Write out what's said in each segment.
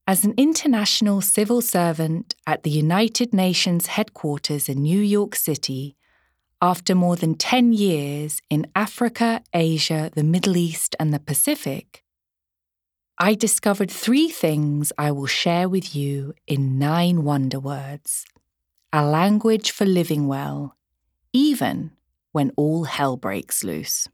As an international civil servant at the United Nations headquarters in New York City, after more than 10 years in Africa, Asia, the Middle East, and the Pacific, I discovered 3 things I will share with you in 9 wonder words. A language for living well, even when all hell breaks loose.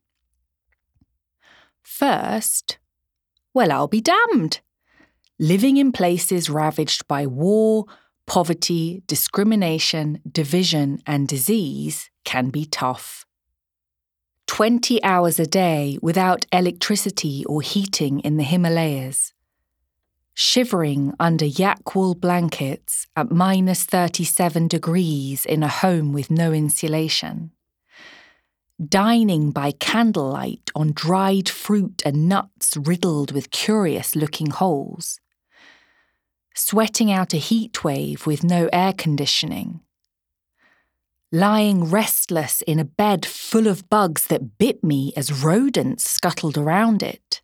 First, well, I'll be damned. Living in places ravaged by war, poverty, discrimination, division, and disease can be tough. 20 hours a day without electricity or heating in the Himalayas. Shivering under yak wool blankets at minus 37 degrees in a home with no insulation. Dining by candlelight on dried fruit and nuts riddled with curious-looking holes. Sweating out a heat wave with no air conditioning. Lying restless in a bed full of bugs that bit me as rodents scuttled around it.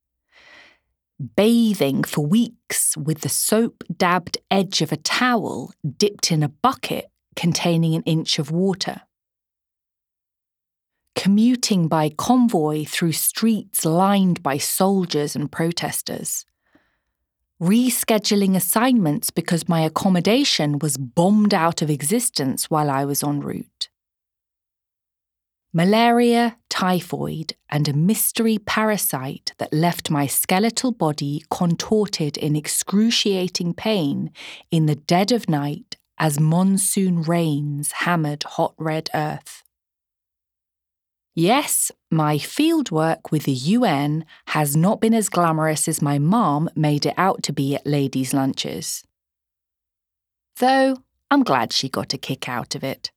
Bathing for weeks with the soap-dabbed edge of a towel dipped in a bucket containing an inch of water. Commuting by convoy through streets lined by soldiers and protesters. Rescheduling assignments because my accommodation was bombed out of existence while I was en route. Malaria, typhoid, and a mystery parasite that left my skeletal body contorted in excruciating pain in the dead of night as monsoon rains hammered hot red earth. Yes, my fieldwork with the UN has not been as glamorous as my mom made it out to be at ladies' lunches. Though I'm glad she got a kick out of it.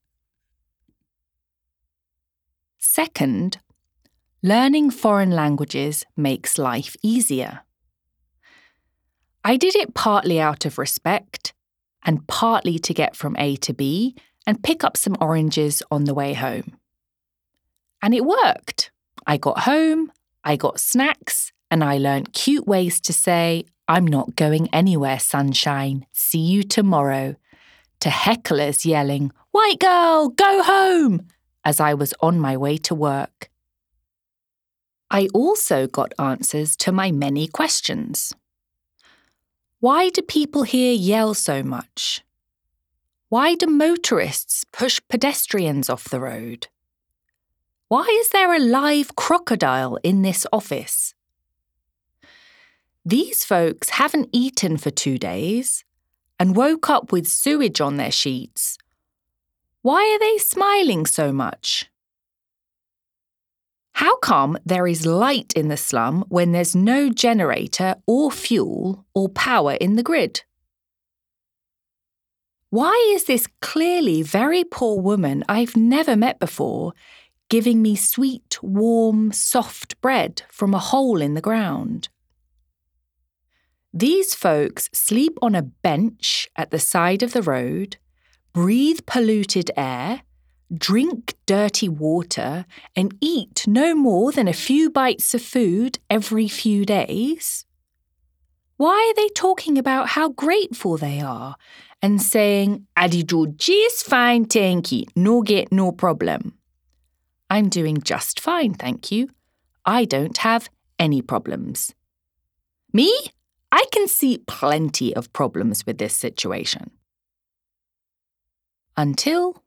Second, learning foreign languages makes life easier. I did it partly out of respect and partly to get from A to B and pick up some oranges on the way home. And it worked. I got home, I got snacks, and I learnt cute ways to say, "I'm not going anywhere, sunshine. See you tomorrow," to hecklers yelling, "White girl, go home," as I was on my way to work. I also got answers to my many questions. Why do people here yell so much? Why do motorists push pedestrians off the road? Why is there a live crocodile in this office? These folks haven't eaten for 2 days and woke up with sewage on their sheets. Why are they smiling so much? How come there is light in the slum when there's no generator or fuel or power in the grid? Why is this clearly very poor woman I've never met before giving me sweet, warm, soft bread from a hole in the ground? These folks sleep on a bench at the side of the road, breathe polluted air, drink dirty water, and eat no more than a few bites of food every few days? Why are they talking about how grateful they are and saying, "I do just fine, thank you, no problem"? I'm doing just fine, thank you. I don't have any problems. Me? I can see plenty of problems with this situation. Until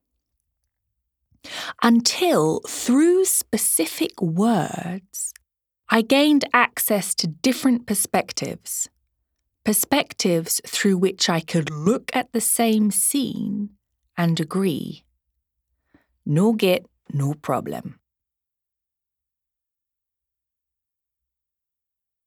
through specific words, I gained access to different perspectives through which I could look at the same scene and agree. No get, no problem.